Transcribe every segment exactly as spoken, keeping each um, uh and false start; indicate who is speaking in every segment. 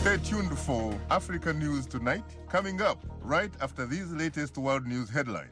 Speaker 1: Stay tuned for Africa News Tonight, coming up right after these latest world news headlines.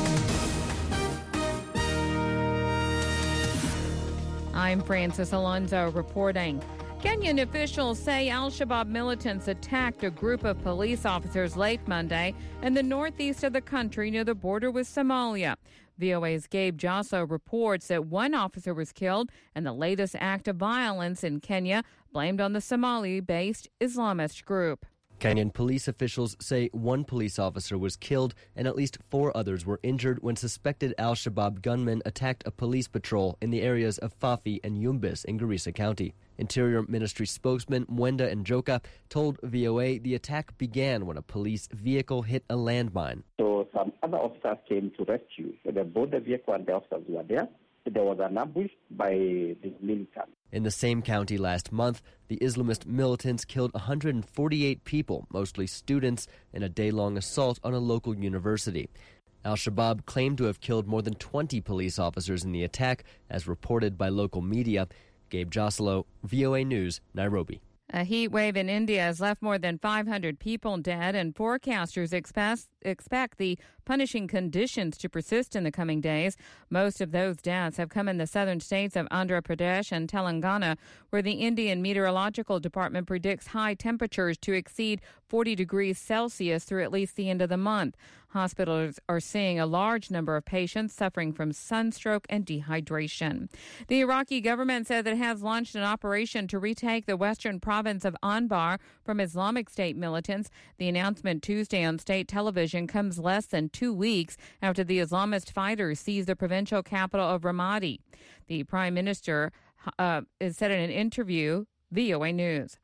Speaker 2: I'm Francis Alonso reporting. Kenyan officials say al-Shabaab militants attacked a group of police officers late Monday in the northeast of the country near the border with Somalia. V O A's Gabe Joslo reports that one officer was killed and the latest act of violence in Kenya blamed on the Somali-based Islamist group.
Speaker 3: Kenyan police officials say one police officer was killed and at least four others were injured when suspected al-Shabaab gunmen attacked a police patrol in the areas of Fafi and Yumbis in Garissa County. Interior Ministry spokesman Mwenda Njoka told V O A the attack began when a police vehicle hit a landmine.
Speaker 4: So some other officers came to rescue. So they both the vehicle and the officers were there. There was an ambush by the militants.
Speaker 3: In the same county last month, the Islamist militants killed one hundred forty-eight people, mostly students, in a day-long assault on a local university. Al-Shabaab claimed to have killed more than twenty police officers in the attack, as reported by local media. Gabe Joslo, V O A News, Nairobi.
Speaker 2: A heat wave in India has left more than five hundred people dead, and forecasters expect, expect the punishing conditions to persist in the coming days. Most of those deaths have come in the southern states of Andhra Pradesh and Telangana, where the Indian Meteorological Department predicts high temperatures to exceed forty degrees Celsius through at least the end of the month. Hospitals are seeing a large number of patients suffering from sunstroke and dehydration. The Iraqi government says it has launched an operation to retake the western province of Anbar from Islamic State militants. The announcement Tuesday on state television comes less than two weeks after the Islamist fighters seized the provincial capital of Ramadi. The prime minister uh, said in an interview, V O A News.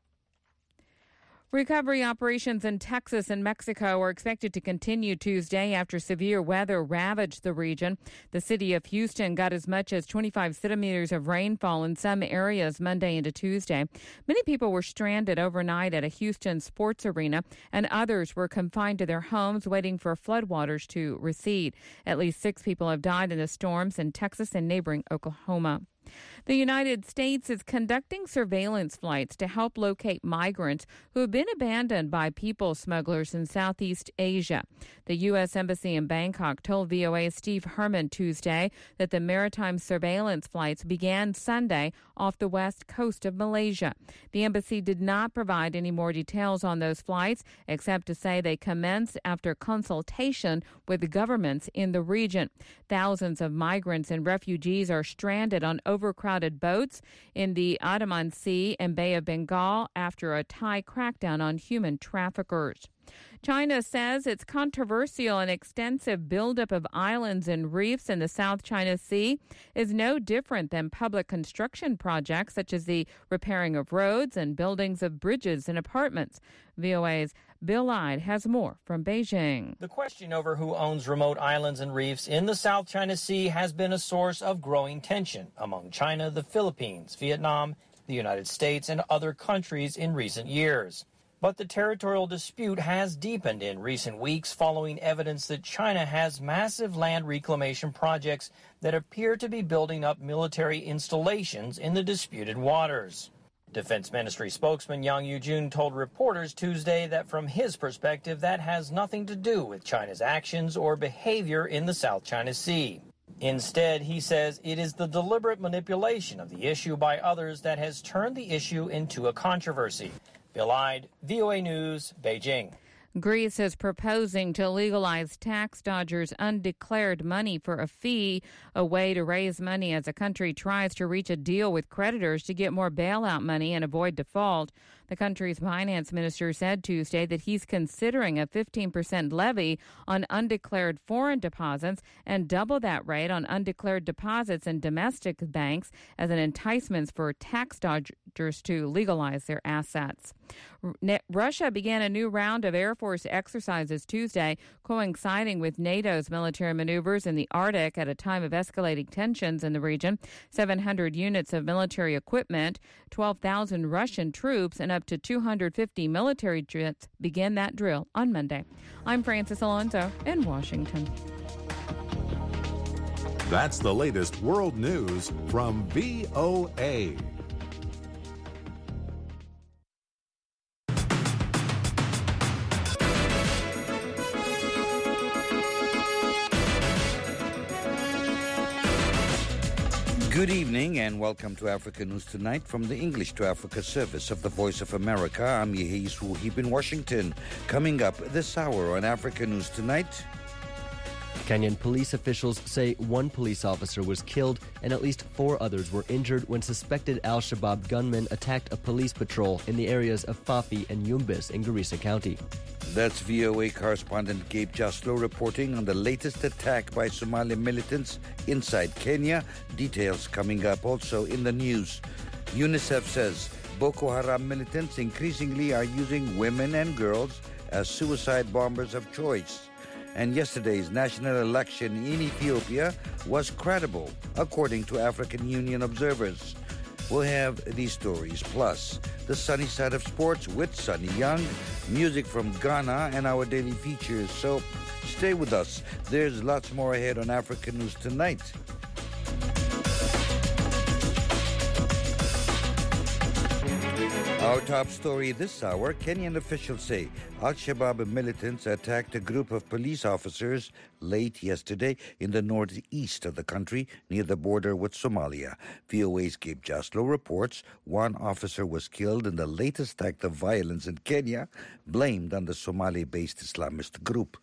Speaker 2: Recovery operations in Texas and Mexico are expected to continue Tuesday after severe weather ravaged the region. The city of Houston got as much as twenty-five centimeters of rainfall in some areas Monday into Tuesday. Many people were stranded overnight at a Houston sports arena, and others were confined to their homes waiting for floodwaters to recede. At least six people have died in the storms in Texas and neighboring Oklahoma. The United States is conducting surveillance flights to help locate migrants who have been abandoned by people smugglers in Southeast Asia. The U S Embassy in Bangkok told V O A's Steve Herman Tuesday that the maritime surveillance flights began Sunday off the west coast of Malaysia. The embassy did not provide any more details on those flights, except to say they commenced after consultation with the governments in the region. Thousands of migrants and refugees are stranded on overcrowded boats in the Andaman Sea and Bay of Bengal after a Thai crackdown on human traffickers. China says its controversial and extensive buildup of islands and reefs in the South China Sea is no different than public construction projects such as the repairing of roads and buildings of bridges and apartments. V O A's Bill Ide has more from Beijing.
Speaker 5: The question over who owns remote islands and reefs in the South China Sea has been a source of growing tension among China, the Philippines, Vietnam, the United States, and other countries in recent years. But the territorial dispute has deepened in recent weeks following evidence that China has massive land reclamation projects that appear to be building up military installations in the disputed waters. Defense Ministry spokesman Yang Yujun told reporters Tuesday that from his perspective, that has nothing to do with China's actions or behavior in the South China Sea. Instead, he says it is the deliberate manipulation of the issue by others that has turned the issue into a controversy. Bill Ide, V O A News, Beijing.
Speaker 2: Greece is proposing to legalize tax dodgers' undeclared money for a fee, a way to raise money as the country tries to reach a deal with creditors to get more bailout money and avoid default. The country's finance minister said Tuesday that he's considering a fifteen percent levy on undeclared foreign deposits and double that rate on undeclared deposits in domestic banks as an enticement for tax dodgers to legalize their assets. Russia began a new round of Air Force exercises Tuesday, coinciding with NATO's military maneuvers in the Arctic at a time of escalating tensions in the region. seven hundred units of military equipment, twelve thousand Russian troops, and up to two hundred fifty military jets began that drill on Monday. I'm Francis Alonso in Washington.
Speaker 6: That's the latest world news from V O A.
Speaker 7: Good evening and welcome to Africa News Tonight from the English to Africa service of the Voice of America. I'm Yehi Suhib in Washington. Coming up this hour on Africa News Tonight.
Speaker 3: Kenyan police officials say one police officer was killed and at least four others were injured when suspected Al-Shabaab gunmen attacked a police patrol in the areas of Fafi and Yumbis in Garissa County.
Speaker 7: That's V O A correspondent Gabe Joslow reporting on the latest attack by Somali militants inside Kenya. Details coming up also in the news. UNICEF says Boko Haram militants increasingly are using women and girls as suicide bombers of choice. And yesterday's national election in Ethiopia was credible, according to African Union observers. We'll have these stories, plus the sunny side of sports with Sunny Young, music from Ghana, and our daily features. So stay with us. There's lots more ahead on African News Tonight. Our top story this hour, Kenyan officials say Al-Shabaab militants attacked a group of police officers late yesterday in the northeast of the country near the border with Somalia. V O A's Gabe Joslow reports one officer was killed in the latest act of violence in Kenya, blamed on the Somali-based Islamist group.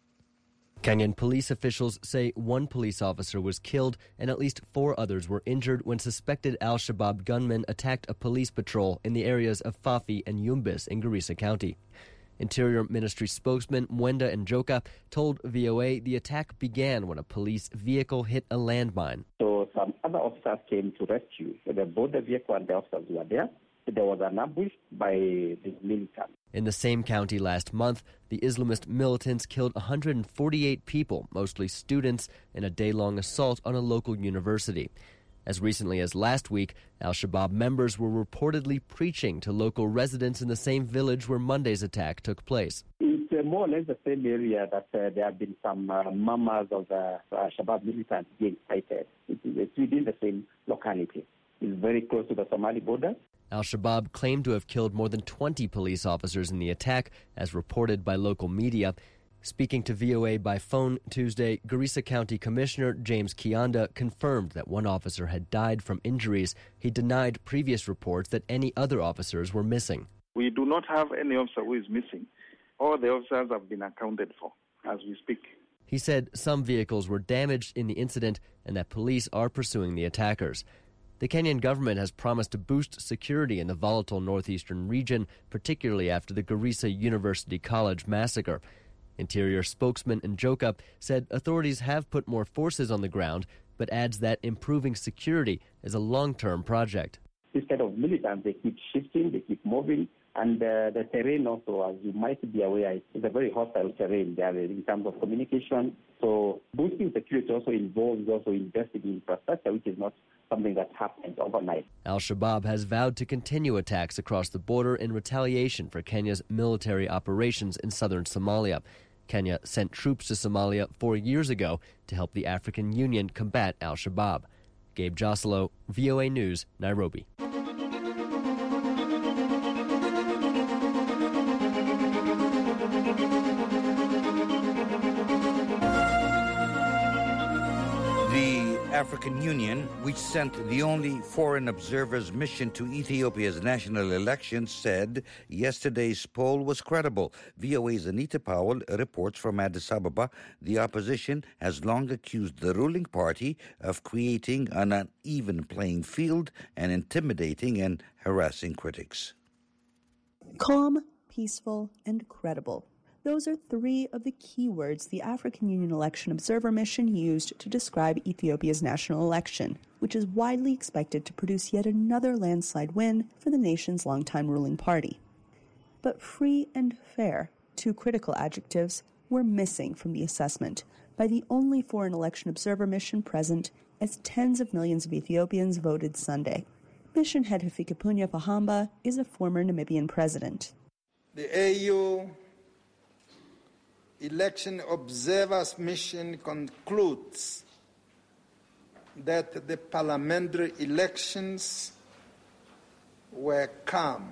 Speaker 3: Kenyan police officials say one police officer was killed and at least four others were injured when suspected Al-Shabaab gunmen attacked a police patrol in the areas of Fafi and Yumbis in Garissa County. Interior Ministry spokesman Mwenda Njoka told V O A the attack began when a police vehicle hit a landmine.
Speaker 4: So some other officers came to rescue. So the, both the vehicle and the officers were there. There was an ambush by the militants.
Speaker 3: In the same county last month, the Islamist militants killed one hundred forty-eight people, mostly students, in a day-long assault on a local university. As recently as last week, Al-Shabaab members were reportedly preaching to local residents in the same village where Monday's attack took place.
Speaker 4: It's uh, more or less the same area that uh, there have been some uh, members of the Al-Shabaab militants being cited. It's, it's within the same locality. It's very close to the Somali border.
Speaker 3: Al-Shabaab claimed to have killed more than twenty police officers in the attack, as reported by local media. Speaking to V O A by phone Tuesday, Garissa County Commissioner James Kianda confirmed that one officer had died from injuries. He denied previous reports that any other officers were missing.
Speaker 8: We do not have any officer who is missing. All the officers have been accounted for as we speak.
Speaker 3: He said some vehicles were damaged in the incident and that police are pursuing the attackers. The Kenyan government has promised to boost security in the volatile northeastern region, particularly after the Garissa University College massacre. Interior spokesman Njoka said authorities have put more forces on the ground, but adds that improving security is a long-term project.
Speaker 4: This kind of militants, they keep shifting, they keep moving, and uh, the terrain also, as you might be aware, is a very hostile terrain there in terms of communication. So boosting security also involves also investing in infrastructure, which is not something that happens overnight.
Speaker 3: Al-Shabaab has vowed to continue attacks across the border in retaliation for Kenya's military operations in southern Somalia. Kenya sent troops to Somalia four years ago to help the African Union combat Al-Shabaab. Gabe Joslow, V O A News, Nairobi.
Speaker 7: The African Union, which sent the only foreign observers mission to Ethiopia's national elections, said yesterday's poll was credible. V O A's Anita Powell reports from Addis Ababa. The opposition has long accused the ruling party of creating an uneven playing field and intimidating and harassing critics.
Speaker 9: Calm, peaceful, and credible. Those are three of the key words the African Union Election Observer Mission used to describe Ethiopia's national election, which is widely expected to produce yet another landslide win for the nation's longtime ruling party. But free and fair, two critical adjectives, were missing from the assessment by the only foreign election observer mission present as tens of millions of Ethiopians voted Sunday. Mission head Hifikepunye Pohamba is a former Namibian president.
Speaker 10: The A U Election Observers Mission concludes that the parliamentary elections were calm,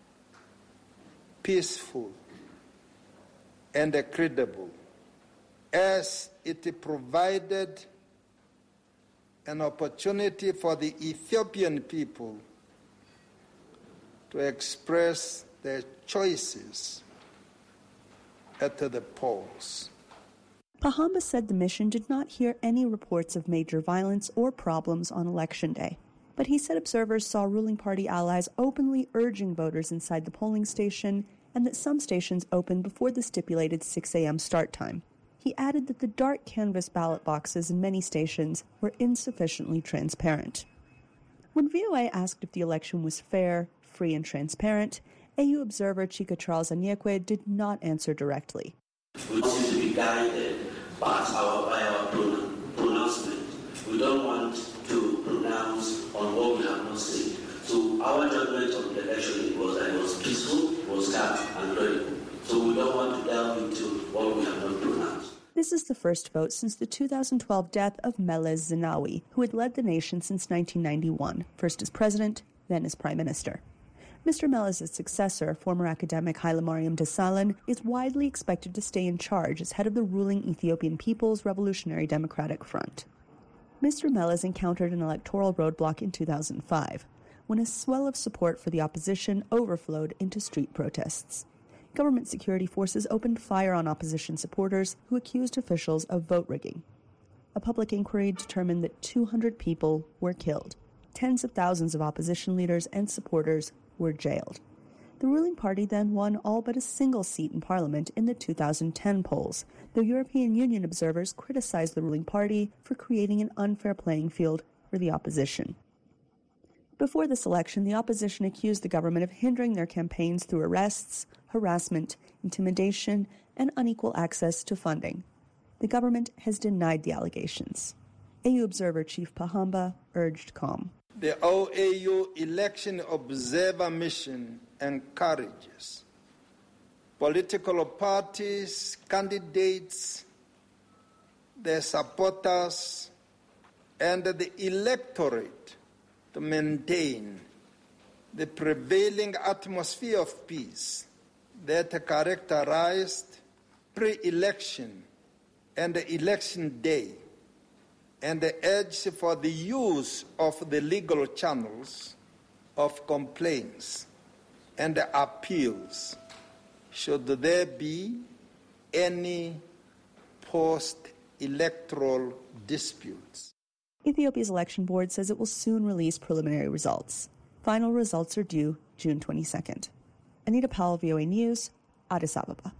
Speaker 10: peaceful, and credible, as it provided an opportunity for the Ethiopian people to express their choices at the polls.
Speaker 9: Pahamba said the mission did not hear any reports of major violence or problems on Election Day, but he said observers saw ruling party allies openly urging voters inside the polling station and that some stations opened before the stipulated six a.m. start time. He added that the dark canvas ballot boxes in many stations were insufficiently transparent. When V O A asked if the election was fair, free, and transparent, A U observer Chika Charles Anyekwe did not answer directly.
Speaker 11: We want to be guided by our, by our pronouncement. We don't want to pronounce on what we have not seen. So our judgment on the election was that it was peaceful, it was calm and credible. So we don't want to delve into what we have not pronounced.
Speaker 9: This is the first vote since the two thousand twelve death of Meles Zenawi, who had led the nation since nineteen ninety-one, first as president, then as prime minister. Mister Meles' successor, former academic Hailemariam Desalegn, is widely expected to stay in charge as head of the ruling Ethiopian People's Revolutionary Democratic Front. Mister Meles encountered an electoral roadblock in two thousand five, when a swell of support for the opposition overflowed into street protests. Government security forces opened fire on opposition supporters who accused officials of vote rigging. A public inquiry determined that two hundred people were killed. Tens of thousands of opposition leaders and supporters were jailed. The ruling party then won all but a single seat in parliament in the two thousand ten polls, though European Union observers criticized the ruling party for creating an unfair playing field for the opposition. Before this election, the opposition accused the government of hindering their campaigns through arrests, harassment, intimidation, and unequal access to funding. The government has denied the allegations. A U Observer Chief Pahamba urged calm.
Speaker 10: The O A U Election Observer Mission encourages political parties, candidates, their supporters, and the electorate to maintain the prevailing atmosphere of peace that characterized pre-election and election day, and the urge for the use of the legal channels of complaints and appeals should there be any post-electoral disputes.
Speaker 9: Ethiopia's election board says it will soon release preliminary results. Final results are due June twenty-second. Anita Powell, V O A News, Addis Ababa.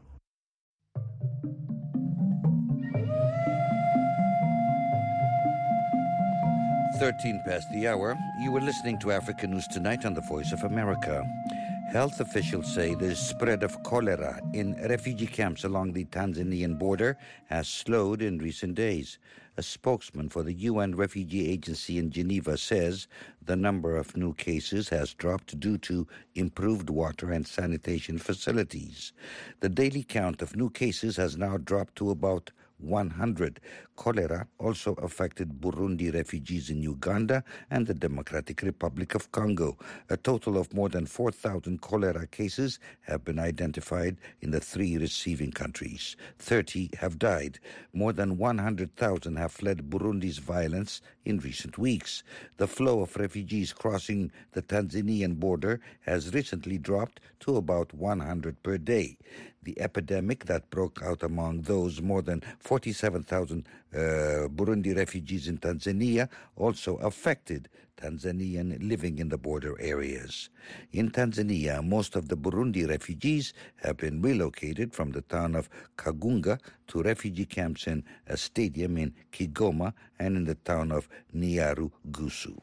Speaker 7: thirteen past the hour. You were listening to Africa News Tonight on the Voice of America. Health officials say the spread of cholera in refugee camps along the Tanzanian border has slowed in recent days. A spokesman for the U N Refugee Agency in Geneva says the number of new cases has dropped due to improved water and sanitation facilities. The daily count of new cases has now dropped to about one hundred. Cholera also affected Burundi refugees in Uganda and the Democratic Republic of Congo. A total of more than four thousand cholera cases have been identified in the three receiving countries. thirty have died. More than one hundred thousand have fled Burundi's violence in recent weeks. The flow of refugees crossing the Tanzanian border has recently dropped to about one hundred per day. The epidemic that broke out among those more than forty-seven thousand uh, Burundi refugees in Tanzania also affected Tanzanians living in the border areas. In Tanzania, most of the Burundi refugees have been relocated from the town of Kagunga to refugee camps in a stadium in Kigoma and in the town of Nyarugusu.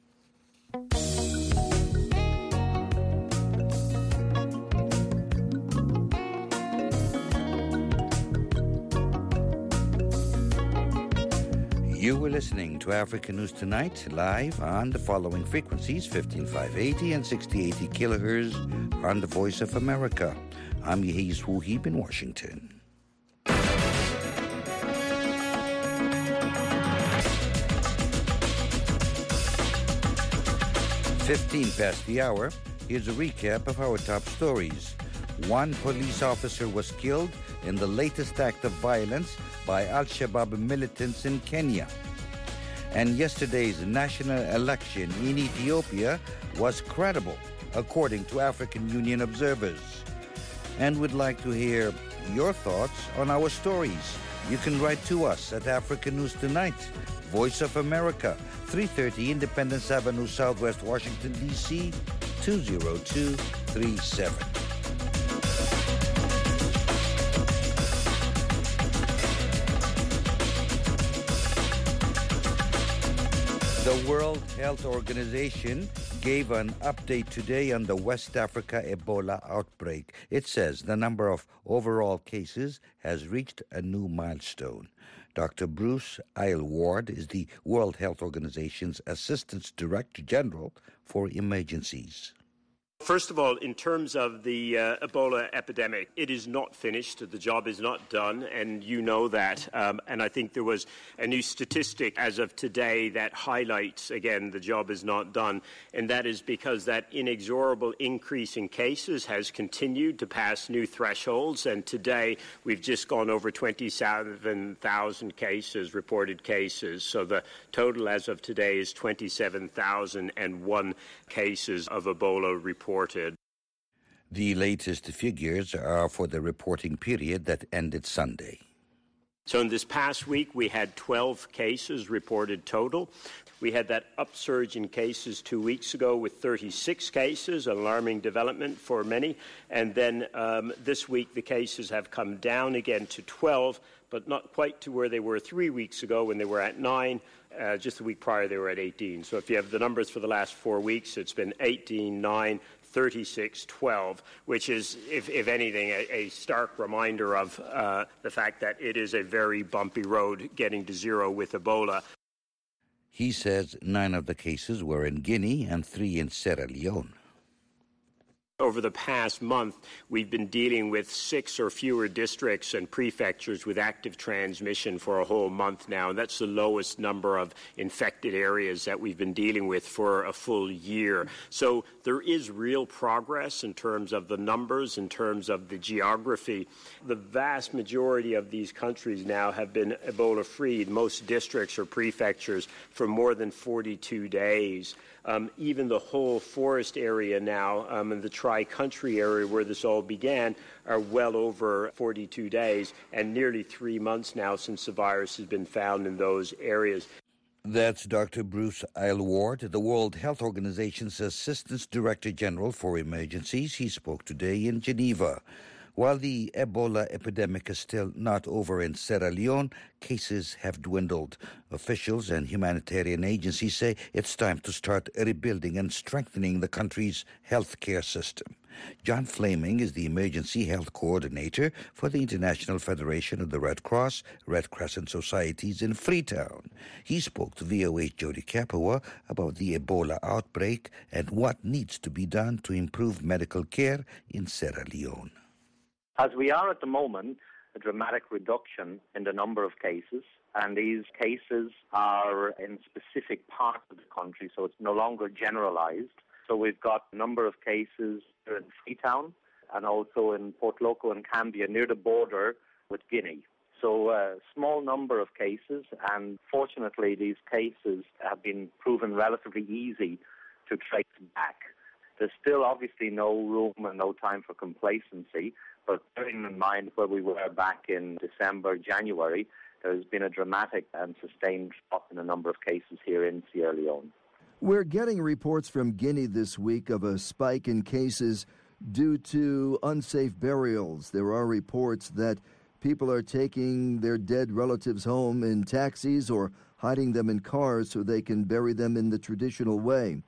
Speaker 7: You were listening to Africa News Tonight, live on the following frequencies, fifteen five eighty and sixty eighty kilohertz on the Voice of America. I'm Yehiz Wuhib in Washington. fifteen past the hour, here's a recap of our top stories. One police officer was killed in the latest act of violence by Al-Shabaab militants in Kenya. And yesterday's national election in Ethiopia was credible, according to African Union observers. And we'd like to hear your thoughts on our stories. You can write to us at African News Tonight, Voice of America, three thirty Independence Avenue, Southwest Washington, D C, two zero two three seven. The World Health Organization gave an update today on the West Africa Ebola outbreak. It says the number of overall cases has reached a new milestone. Doctor Bruce Aylward is the World Health Organization's Assistant Director General for Emergencies.
Speaker 12: First of all, in terms of the uh, Ebola epidemic, it is not finished. The job is not done, and you know that. Um, and I think there was a new statistic as of today that highlights, again, the job is not done, and that is because that inexorable increase in cases has continued to pass new thresholds, and today we've just gone over twenty-seven thousand cases, reported cases. So the total as of today is twenty-seven thousand one cases of Ebola reported.
Speaker 7: The latest figures are for the reporting period that ended Sunday.
Speaker 12: So in this past week, we had twelve cases reported total. We had that upsurge in cases two weeks ago with thirty-six cases, an alarming development for many. And then um, this week, the cases have come down again to twelve, but not quite to where they were three weeks ago when they were at nine. Uh, just the week prior, they were at eighteen. So if you have the numbers for the last four weeks, it's been eighteen, nine, thirty-six, twelve, which is, if, if anything, a, a stark reminder of uh, the fact that it is a very bumpy road getting to zero with Ebola.
Speaker 7: He says nine of the cases were in Guinea and three in Sierra Leone.
Speaker 12: Over the past month, we've been dealing with six or fewer districts and prefectures with active transmission for a whole month now. And that's the lowest number of infected areas that we've been dealing with for a full year. So there is real progress in terms of the numbers, in terms of the geography. The vast majority of these countries now have been Ebola-free, most districts or prefectures, for more than forty-two days. Um, even the whole forest area now um, and the tri-country area where this all began are well over forty-two days and nearly three months now since the virus has been found in those areas.
Speaker 7: That's Doctor Bruce Aylward, the World Health Organization's Assistant Director General for Emergencies. He spoke today in Geneva. While the Ebola epidemic is still not over in Sierra Leone, cases have dwindled. Officials and humanitarian agencies say it's time to start rebuilding and strengthening the country's healthcare system. John Flaming is the Emergency Health Coordinator for the International Federation of the Red Cross, Red Crescent Societies in Freetown. He spoke to V O A's Jody Kapua about the Ebola outbreak and what needs to be done to improve medical care in Sierra Leone.
Speaker 13: As we are at the moment, a dramatic reduction in the number of cases, and these cases are in specific parts of the country, so it's no longer generalized. So we've got a number of cases here in Freetown and also in Port Loko and Cambia near the border with Guinea. So a small number of cases, and fortunately these cases have been proven relatively easy to trace back. There's still obviously no room and no time for complacency, but bearing in mind where we were back in December, January, there's been a dramatic and sustained drop in the number of cases here in Sierra Leone.
Speaker 14: We're getting reports from Guinea this week of a spike in cases due to unsafe burials. There are reports that people are taking their dead relatives home in taxis or hiding them in cars so they can bury them in the traditional way.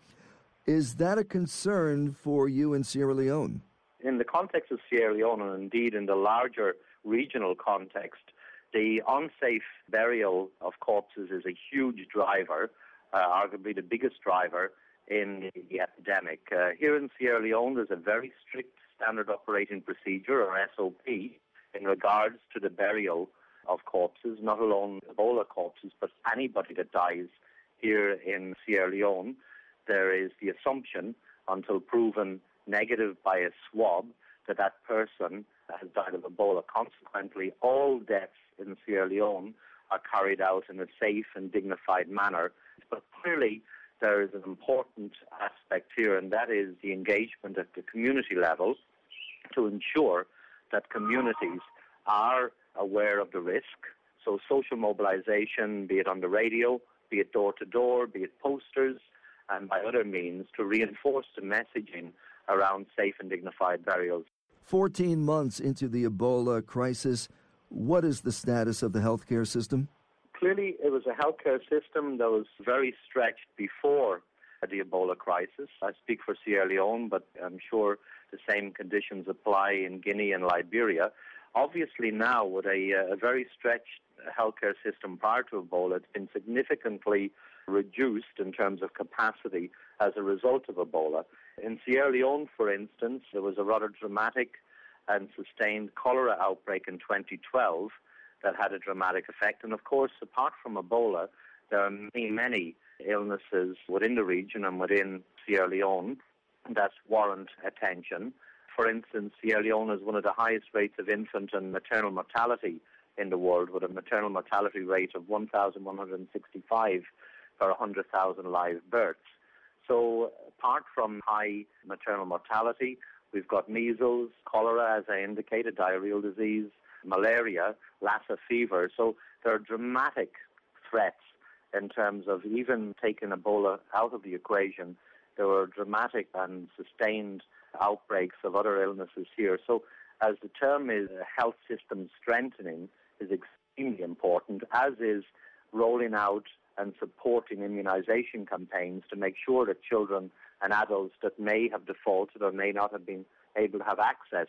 Speaker 14: Is that a concern for you in Sierra Leone?
Speaker 13: In the context of Sierra Leone, and indeed in the larger regional context, the unsafe burial of corpses is a huge driver, uh, arguably the biggest driver in the epidemic. Uh, here in Sierra Leone, there's a very strict standard operating procedure, or S O P, in regards to the burial of corpses, not alone Ebola corpses, but anybody that dies here in Sierra Leone. There is the assumption, until proven negative by a swab, that that person has died of Ebola. Consequently, all deaths in Sierra Leone are carried out in a safe and dignified manner. But clearly, there is an important aspect here, and that is the engagement at the community level to ensure that communities are aware of the risk. So social mobilization, be it on the radio, be it door-to-door, be it posters, and by other means to reinforce the messaging around safe and dignified burials.
Speaker 14: fourteen months into the Ebola crisis, what is the status of the healthcare system?
Speaker 13: Clearly, it was a healthcare system that was very stretched before the Ebola crisis. I speak for Sierra Leone, but I'm sure the same conditions apply in Guinea and Liberia. Obviously now, with a, a very stretched healthcare system prior to Ebola, it's been significantly reduced in terms of capacity as a result of Ebola. In Sierra Leone, for instance, there was a rather dramatic and sustained cholera outbreak in twenty twelve that had a dramatic effect. And of course, apart from Ebola, there are many, many illnesses within the region and within Sierra Leone that warrant attention. For instance, Sierra Leone has one of the highest rates of infant and maternal mortality in the world, with a maternal mortality rate of one thousand one hundred sixty-five per one hundred thousand live births. So apart from high maternal mortality, we've got measles, cholera, as I indicated, diarrheal disease, malaria, Lassa fever. So there are dramatic threats in terms of even taking Ebola out of the equation. There were dramatic and sustained outbreaks of other illnesses here. So as the term is health system strengthening is extremely important, as is rolling out and supporting immunization campaigns to make sure that children and adults that may have defaulted or may not have been able to have access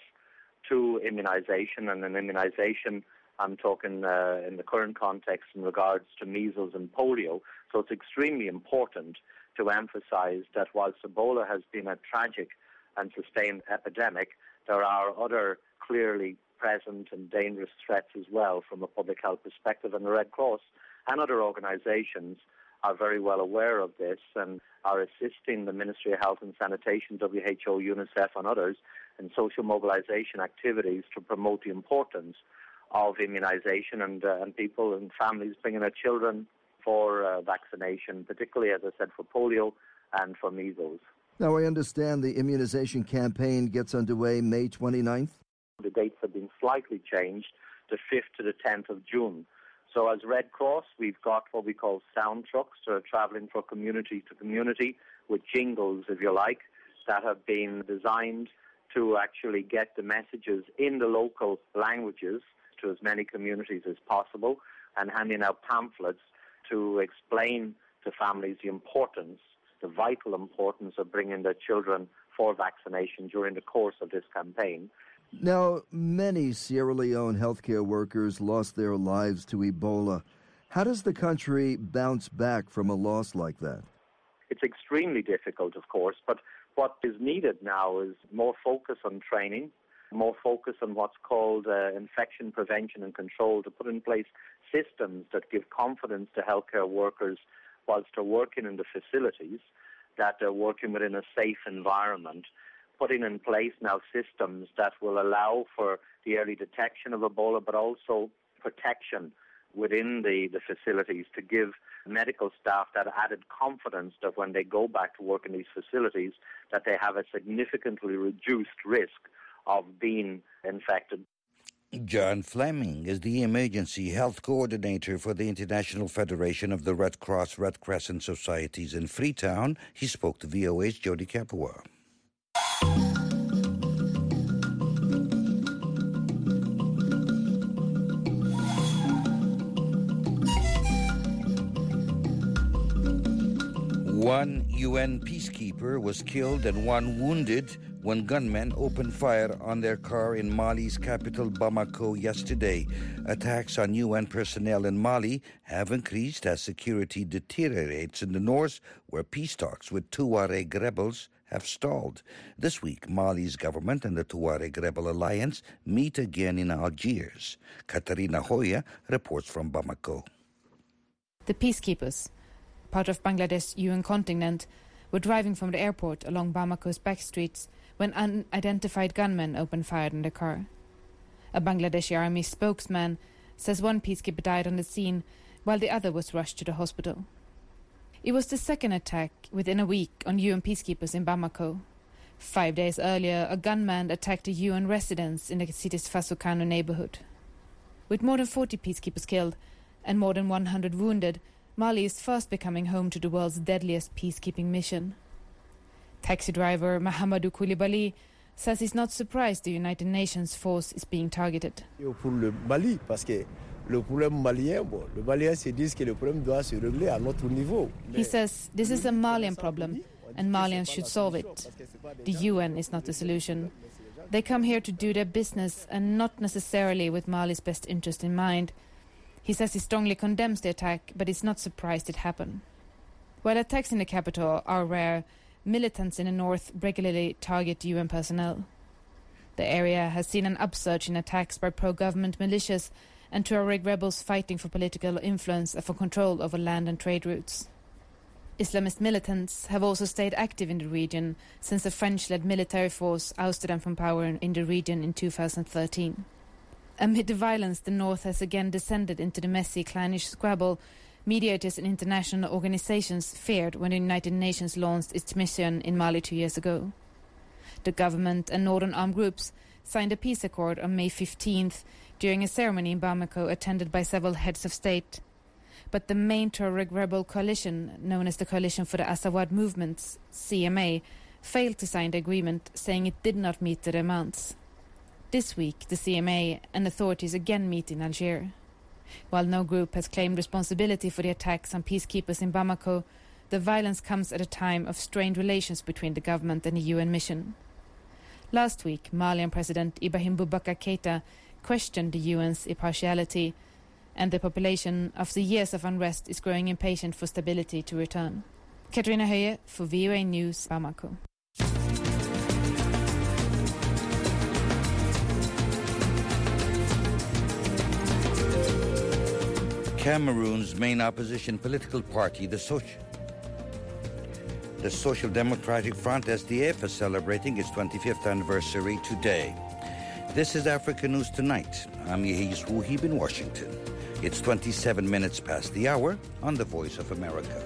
Speaker 13: to immunization, and an immunization, I'm talking uh, in the current context in regards to measles and polio. So it's extremely important to emphasize that whilst Ebola has been a tragic and sustained epidemic, there are other clearly present and dangerous threats as well from a public health perspective, and the Red Cross and other organizations are very well aware of this and are assisting the Ministry of Health and Sanitation, W H O, UNICEF and others in social mobilization activities to promote the importance of immunization and, uh, and people and families bringing their children for uh, vaccination, particularly, as I said, for polio and for measles.
Speaker 14: Now, I understand the immunization campaign gets underway May twenty-ninth.
Speaker 13: The dates have been slightly changed, the fifth to the tenth of June. So as Red Cross, we've got what we call sound trucks that are traveling from community to community with jingles, if you like, that have been designed to actually get the messages in the local languages to as many communities as possible, and handing out pamphlets to explain to families the importance, the vital importance of bringing their children for vaccination during the course of this campaign.
Speaker 14: Now, many Sierra Leone healthcare workers lost their lives to Ebola. How does the country bounce back from a loss like that?
Speaker 13: It's extremely difficult, of course, but what is needed now is more focus on training, more focus on what's called uh, infection prevention and control, to put in place systems that give confidence to healthcare workers whilst they're working in the facilities, that they're working within a safe environment, putting in place now systems that will allow for the early detection of Ebola, but also protection within the, the facilities to give medical staff that added confidence that when they go back to work in these facilities, that they have a significantly reduced risk of being infected.
Speaker 7: John Fleming is the Emergency Health Coordinator for the International Federation of the Red Cross Red Crescent Societies in Freetown. He spoke to V O A's Jody Capua. One U N peacekeeper was killed and one wounded when gunmen opened fire on their car in Mali's capital, Bamako, yesterday. Attacks on U N personnel in Mali have increased as security deteriorates in the north, where peace talks with Tuareg rebels have stalled. This week, Mali's government and the Tuareg rebel alliance meet again in Algiers. Katarina Hoya reports from Bamako.
Speaker 15: The peacekeepers, part of Bangladesh's U N contingent, were driving from the airport along Bamako's back streets when unidentified gunmen opened fire on the car. A Bangladeshi army spokesman says one peacekeeper died on the scene, while the other was rushed to the hospital. It was the second attack within a week on U N peacekeepers in Bamako. Five days earlier, a gunman attacked a U N residence in the city's Fasokano neighborhood. With more than forty peacekeepers killed and more than one hundred wounded, Mali is fast becoming home to the world's deadliest peacekeeping mission. Taxi driver Mahamadou Koulibaly says he's not surprised the United Nations force is being targeted.
Speaker 16: Pour le Mali, parce que le problème malien, bon, le Malien se dit que le problème doit se régler à notre niveau.
Speaker 15: He says this is a Malian problem and Malians should solve it. The U N is not the solution. They come here to do their business and not necessarily with Mali's best interest in mind. He says he strongly condemns the attack, but is not surprised it happened. While attacks in the capital are rare, militants in the north regularly target U N personnel. The area has seen an upsurge in attacks by pro-government militias and Tuareg rebels fighting for political influence and for control over land and trade routes. Islamist militants have also stayed active in the region since the French-led military force ousted them from power in the region in two thousand thirteen. Amid the violence, the north has again descended into the messy, clannish squabble mediators and international organizations feared when the United Nations launched its mission in Mali two years ago. The government and northern armed groups signed a peace accord on May fifteenth during a ceremony in Bamako attended by several heads of state. But the main Tuareg rebel coalition, known as the Coalition for the Azawad Movements, C M A, failed to sign the agreement, saying it did not meet the demands. This week, the C M A and authorities again meet in Algiers. While no group has claimed responsibility for the attacks on peacekeepers in Bamako, the violence comes at a time of strained relations between the government and the U N mission. Last week, Malian President Ibrahim Boubacar Keïta questioned the U N's impartiality, and the population, after years of unrest, is growing impatient for stability to return. Katarina Höje for V O A News, Bamako.
Speaker 7: Cameroon's main opposition political party, the Social, the Social Democratic Front, S D F, is celebrating its twenty-fifth anniversary today. This is Africa News Tonight. I'm Yehis Wuhib in Washington. It's twenty-seven minutes past the hour on the Voice of America.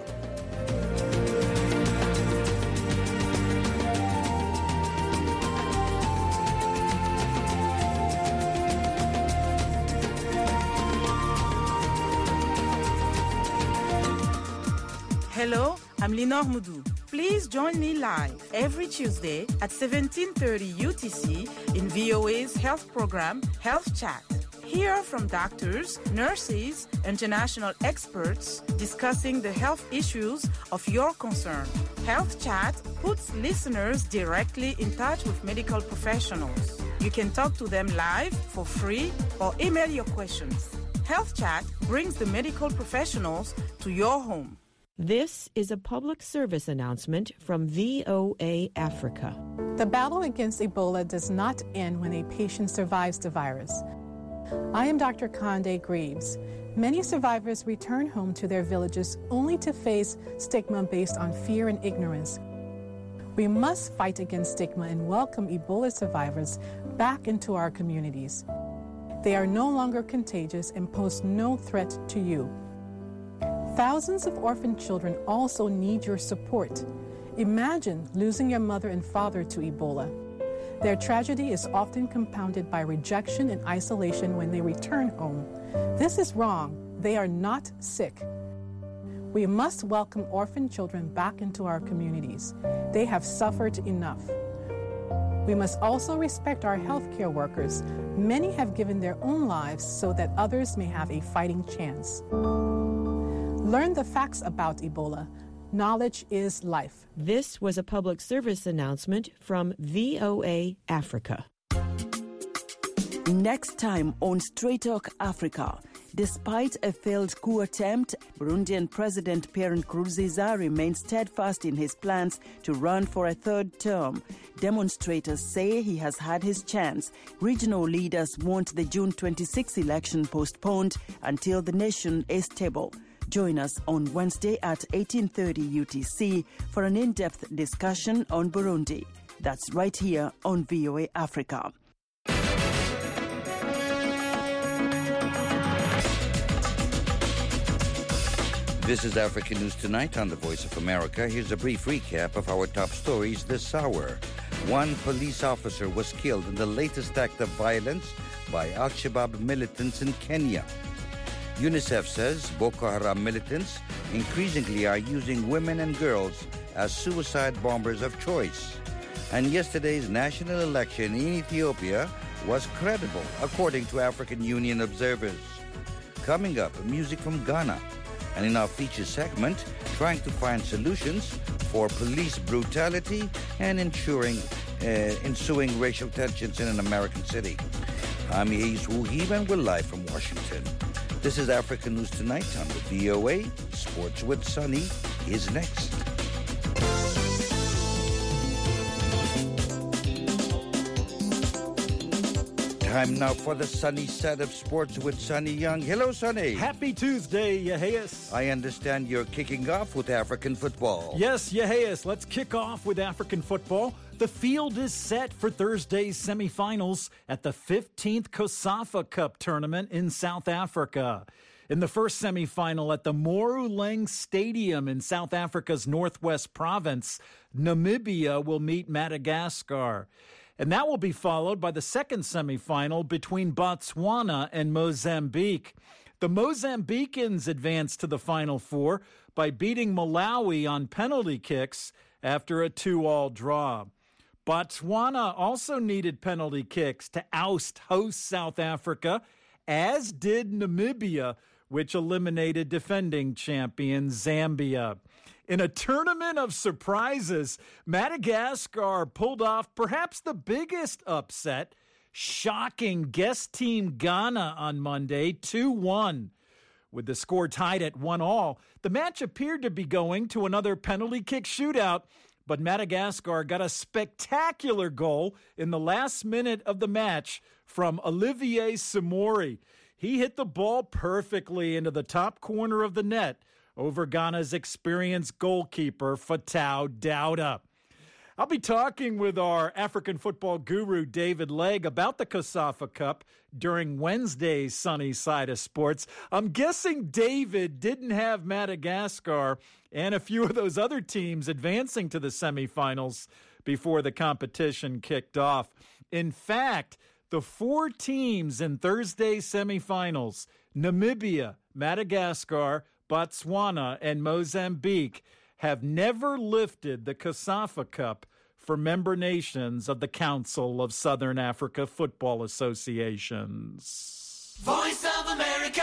Speaker 17: Hello, I'm Linor Moudou. Please join me live every Tuesday at seventeen thirty U T C in V O A's health program, Health Chat. Hear from doctors, nurses, international experts discussing the health issues of your concern. Health Chat puts listeners directly in touch with medical professionals. You can talk to them live for free or email your questions. Health Chat brings the medical professionals to your home.
Speaker 18: This is a public service announcement from V O A Africa.
Speaker 19: The battle against Ebola does not end when a patient survives the virus. I am Doctor Conde Greaves. Many survivors return home to their villages only to face stigma based on fear and ignorance. We must fight against stigma and welcome Ebola survivors back into our communities. They are no longer contagious and pose no threat to you. Thousands of orphan children also need your support. Imagine losing your mother and father to Ebola. Their tragedy is often compounded by rejection and isolation when they return home. This is wrong. They are not sick. We must welcome orphan children back into our communities. They have suffered enough. We must also respect our healthcare workers. Many have given their own lives so that others may have a fighting chance. Learn the facts about Ebola. Knowledge is life.
Speaker 18: This was a public service announcement from V O A Africa.
Speaker 20: Next time on Straight Talk Africa. Despite a failed coup attempt, Burundian President Pierre Nkurunziza remains steadfast in his plans to run for a third term. Demonstrators say he has had his chance. Regional leaders want the June twenty-sixth election postponed until the nation is stable. Join us on Wednesday at eighteen thirty U T C for an in-depth discussion on Burundi. That's right here on V O A Africa.
Speaker 7: This is African News Tonight on the Voice of America. Here's a brief recap of our top stories this hour. One police officer was killed in the latest act of violence by Al-Shabaab militants in Kenya. UNICEF says Boko Haram militants increasingly are using women and girls as suicide bombers of choice. And yesterday's national election in Ethiopia was credible, according to African Union observers. Coming up, music from Ghana. And in our feature segment, trying to find solutions for police brutality and ensuring uh, ensuing racial tensions in an American city. I'm Yais Wuhib, and we're live from Washington. This is African News Tonight on the V O A. Sports with Sunny is next. Time now for the sunny side of sports with Sonny Young. Hello, Sonny.
Speaker 21: Happy Tuesday, Yeheas.
Speaker 7: I understand you're kicking off with African football.
Speaker 21: Yes, Yeheas. Let's kick off with African football. The field is set for Thursday's semifinals at the fifteenth COSAFA Cup tournament in South Africa. In the first semifinal at the Moruleng Stadium in South Africa's Northwest Province, Namibia will meet Madagascar. And that will be followed by the second semifinal between Botswana and Mozambique. The Mozambicans advanced to the Final Four by beating Malawi on penalty kicks after a two-all draw. Botswana also needed penalty kicks to oust host South Africa, as did Namibia, which eliminated defending champion Zambia. In a tournament of surprises, Madagascar pulled off perhaps the biggest upset, shocking guest team Ghana on Monday two one. With the score tied at one all, the match appeared to be going to another penalty kick shootout, but Madagascar got a spectacular goal in the last minute of the match from Olivier Samori. He hit the ball perfectly into the top corner of the net over Ghana's experienced goalkeeper, Fatau Dauda. I'll be talking with our African football guru, David Legg, about the COSAFA Cup during Wednesday's Sunny Side of Sports. I'm guessing David didn't have Madagascar and a few of those other teams advancing to the semifinals before the competition kicked off. In fact, the four teams in Thursday's semifinals, Namibia, Madagascar, Botswana, and Mozambique, have never lifted the COSAFA Cup for member nations of the Council of Southern Africa Football Associations.
Speaker 22: Voice of America.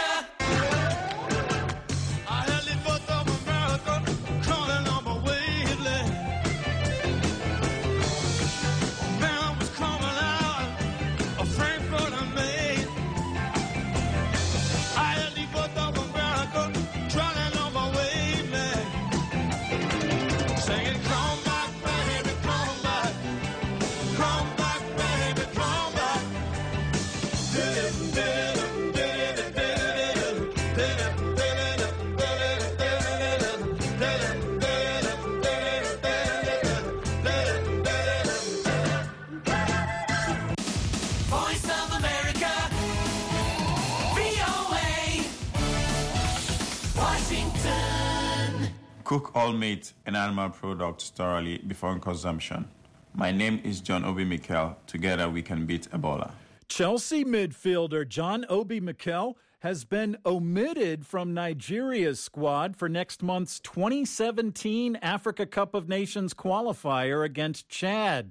Speaker 23: Cook all meat and animal products thoroughly before consumption. My name is John Obi Mikel. Together we can beat Ebola.
Speaker 21: Chelsea midfielder John Obi Mikel has been omitted from Nigeria's squad for next month's twenty seventeen Africa Cup of Nations qualifier against Chad.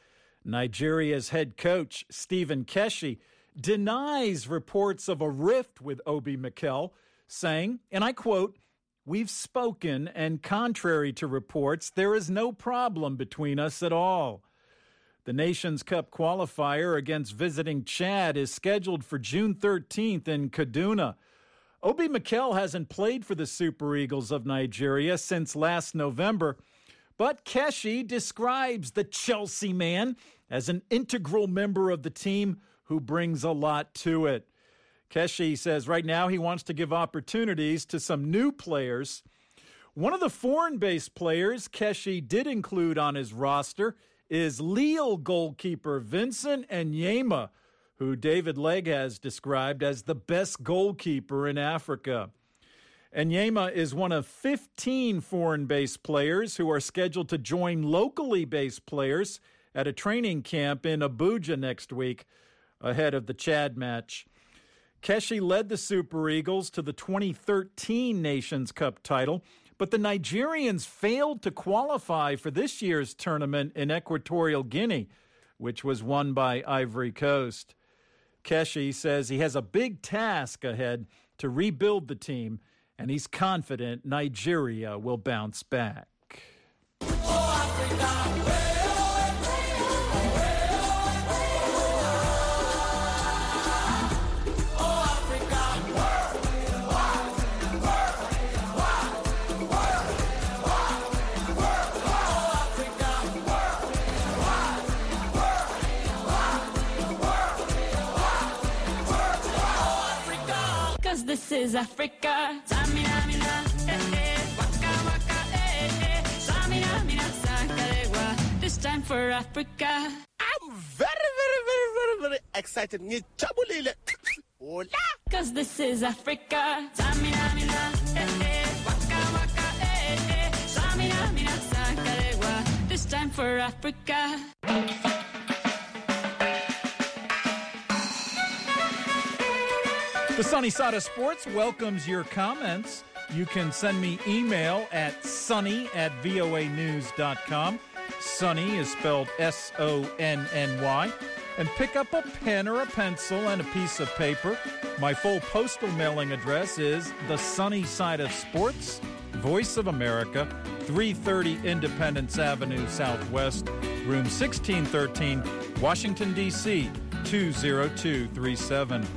Speaker 21: Nigeria's head coach, Stephen Keshi, denies reports of a rift with Obi Mikel, saying, and I quote, "We've spoken, and contrary to reports, there is no problem between us at all." The Nations Cup qualifier against visiting Chad is scheduled for June thirteenth in Kaduna. Obi Mikel hasn't played for the Super Eagles of Nigeria since last November, but Keshi describes the Chelsea man as an integral member of the team who brings a lot to it. Keshi says right now he wants to give opportunities to some new players. One of the foreign-based players Keshi did include on his roster is Lille goalkeeper Vincent Enyema, who David Legg has described as the best goalkeeper in Africa. Enyema is one of fifteen foreign-based players who are scheduled to join locally based players at a training camp in Abuja next week ahead of the Chad match. Keshi led the Super Eagles to the twenty thirteen Nations Cup title, but the Nigerians failed to qualify for this year's tournament in Equatorial Guinea, which was won by Ivory Coast. Keshi says he has a big task ahead to rebuild the team, and he's confident Nigeria will bounce back.
Speaker 1: This is Africa. Samina, mina, eh, eh, waka, waka, eh, eh. Samina, mina, sakarewa. This time for Africa.
Speaker 5: I'm very, very, very, very, very excited. Hola.
Speaker 1: Cause this is Africa. Samina, mina, eh, eh, waka, waka, eh, eh. Samina, mina, sakarewa. This time for Africa.
Speaker 21: The Sunny Side of Sports welcomes your comments. You can send me email at sunny at V O A news dot com. Sunny is spelled S O N N Y. And pick up a pen or a pencil and a piece of paper. My full postal mailing address is The Sunny Side of Sports, Voice of America, three thirty Independence Avenue Southwest, room sixteen thirteen, Washington, D C two zero two three seven.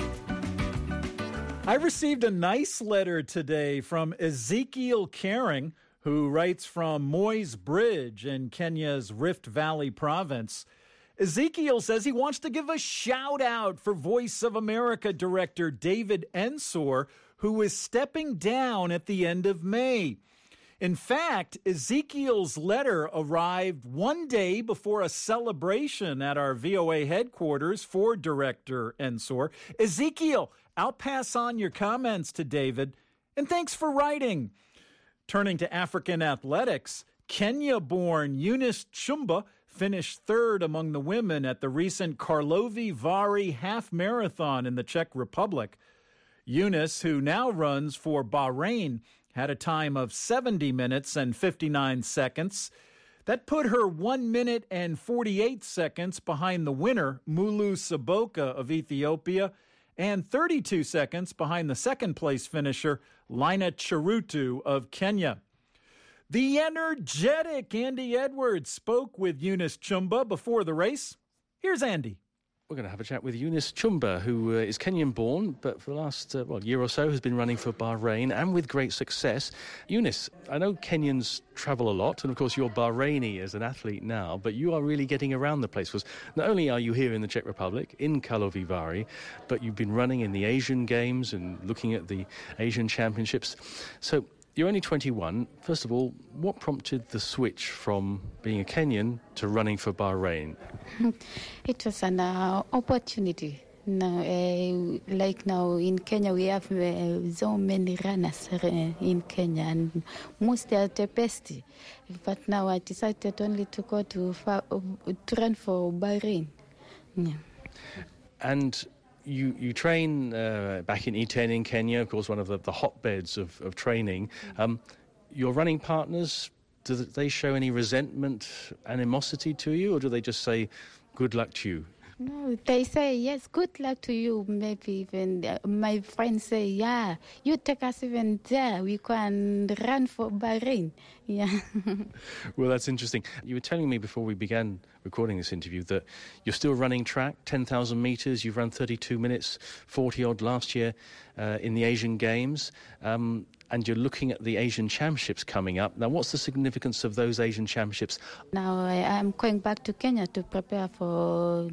Speaker 21: I received a nice letter today from Ezekiel Caring, who writes from Moy's Bridge in Kenya's Rift Valley province. Ezekiel says he wants to give a shout-out for Voice of America director David Ensor, who is stepping down at the end of May. In fact, Ezekiel's letter arrived one day before a celebration at our V O A headquarters for Director Ensor. Ezekiel, I'll pass on your comments to David, and thanks for writing. Turning to African athletics, Kenya-born Eunice Chumba finished third among the women at the recent Karlovy Vary half marathon in the Czech Republic. Eunice, who now runs for Bahrain, had a time of seventy minutes and fifty-nine seconds. That put her one minute and forty-eight seconds behind the winner, Mulu Saboka of Ethiopia, and thirty-two seconds behind the second-place finisher, Lina Cherutu of Kenya. The energetic Andy Edwards spoke with Eunice Chumba before the race. Here's Andy.
Speaker 22: We're going to have a chat with Eunice Chumba, who uh, is Kenyan-born, but for the last uh, well, year or so has been running for Bahrain, and with great success. Eunice, I know Kenyans travel a lot, and of course you're Bahraini as an athlete now, but you are really getting around the place. Because not only are you here in the Czech Republic, in Karlovy Vary, but you've been running in the Asian Games and looking at the Asian Championships. So you're only twenty-one. First of all, what prompted the switch from being a Kenyan to running for Bahrain?
Speaker 24: It was an uh, opportunity. Now, uh, like now in Kenya, we have uh, so many runners uh, in Kenya, and most are the best. But now I decided only to go to, uh, to run for Bahrain. Yeah.
Speaker 22: And You you train uh, back in Iten in Kenya, of course, one of the, the hotbeds of, of training. Um, your running partners, do they show any resentment, animosity to you, or do they just say, good luck to you?
Speaker 24: No, they say, yes, good luck to you. Maybe even uh, my friends say, yeah, you take us even there. We can run for Bahrain. Yeah.
Speaker 22: Well, that's interesting. You were telling me before we began recording this interview that you're still running track, ten thousand metres. You've run thirty-two minutes, forty-odd last year uh, in the Asian Games. Um, and you're looking at the Asian Championships coming up. Now, what's the significance of those Asian Championships?
Speaker 24: Now, I, I'm going back to Kenya to prepare for...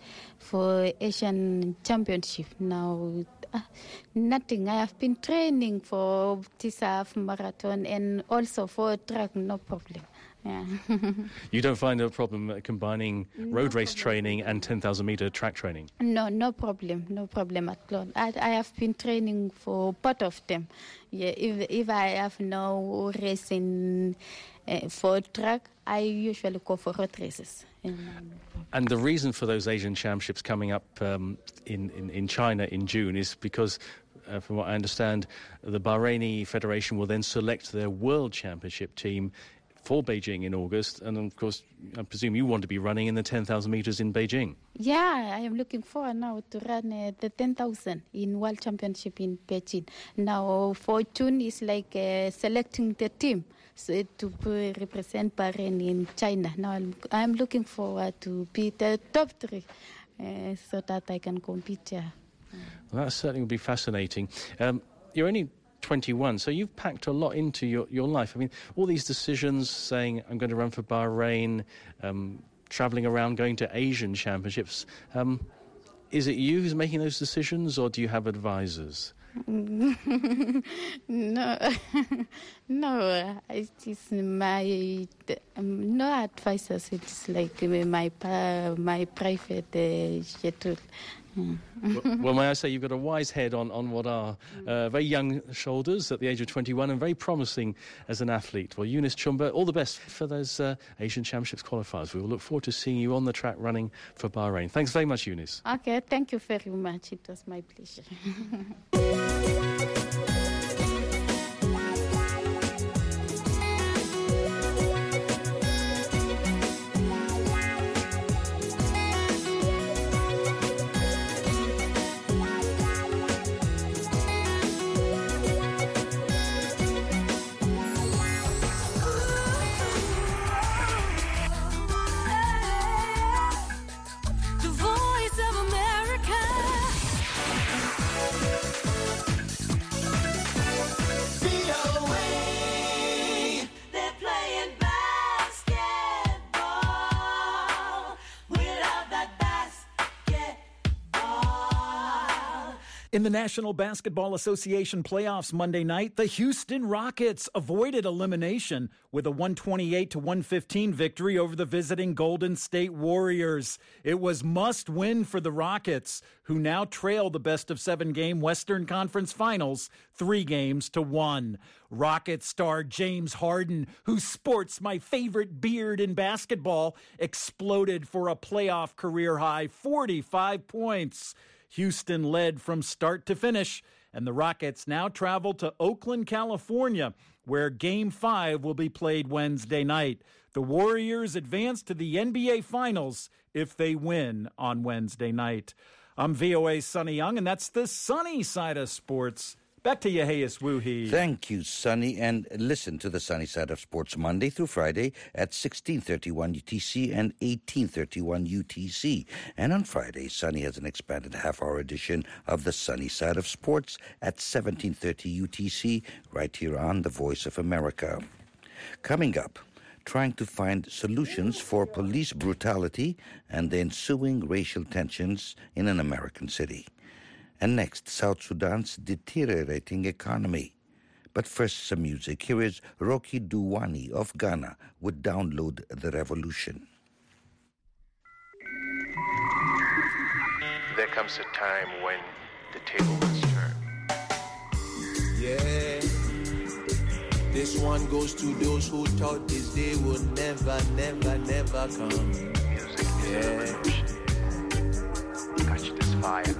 Speaker 24: for Asian Championship. Now, uh, nothing. I have been training for this half marathon and also for track, no problem. Yeah.
Speaker 22: You don't find a problem uh, combining no road race problem. training and ten thousand meter track training?
Speaker 24: No, no problem, no problem at all. I, I have been training for both of them. Yeah, if if I have no racing uh, for track, I usually go for road races. And, um,
Speaker 22: and the reason for those Asian Championships coming up um, in, in, in China in June is because, uh, from what I understand, the Bahraini Federation will then select their World Championship team for Beijing in August, and of course, I presume you want to be running in the ten thousand metres in Beijing.
Speaker 24: Yeah, I am looking forward now to run uh, the ten thousand in World Championship in Beijing. Now, for June is like uh, selecting the team so to represent Bahrain in China. Now, I'm, I'm looking forward to be the top three uh, so that I can compete. Yeah.
Speaker 22: Well, that certainly will be fascinating. Um, you're only twenty-one, so you've packed a lot into your, your life. I mean, all these decisions, saying I'm going to run for Bahrain, um, travelling around, going to Asian championships. Um, is it you who's making those decisions, or do you have advisors?
Speaker 24: no, no, it's my um, no advisors. It's like my my private uh, schedule.
Speaker 22: well, well, may I say you've got a wise head on, on what are uh, very young shoulders at the age of twenty-one and very promising as an athlete. Well, Eunice Chumba, all the best for those uh, Asian Championships qualifiers. We will look forward to seeing you on the track running for Bahrain. Thanks very much, Eunice.
Speaker 24: Okay, thank you very much. It was my pleasure.
Speaker 21: In the National Basketball Association playoffs Monday night, the Houston Rockets avoided elimination with a one twenty-eight to one fifteen victory over the visiting Golden State Warriors. It was must-win for the Rockets, who now trail the best-of-seven-game Western Conference Finals three games to one. Rockets star James Harden, who sports my favorite beard in basketball, exploded for a playoff career-high forty-five points. Houston led from start to finish, and the Rockets now travel to Oakland, California, where Game five will be played Wednesday night. The Warriors advance to the N B A Finals if they win on Wednesday night. I'm V O A's Sonny Young, and that's the sunny side of sports. Back to Yehias Wuhi.
Speaker 7: Thank you, Sonny. And listen to the Sunny Side of Sports Monday through Friday at sixteen thirty-one U T C and eighteen thirty-one U T C. And on Friday, Sonny has an expanded half-hour edition of the Sunny Side of Sports at seventeen thirty U T C, right here on The Voice of America. Coming up, trying to find solutions for police brutality and the ensuing racial tensions in an American city. And next, South Sudan's deteriorating economy. But first, some music. Here is Rocky Duwani of Ghana with Download the Revolution.
Speaker 2: There comes a time when the table must turn.
Speaker 4: Yeah. This one goes to those who thought this day would never, never, never come.
Speaker 2: Music is
Speaker 4: yeah.
Speaker 2: a revolution. Catch this fire.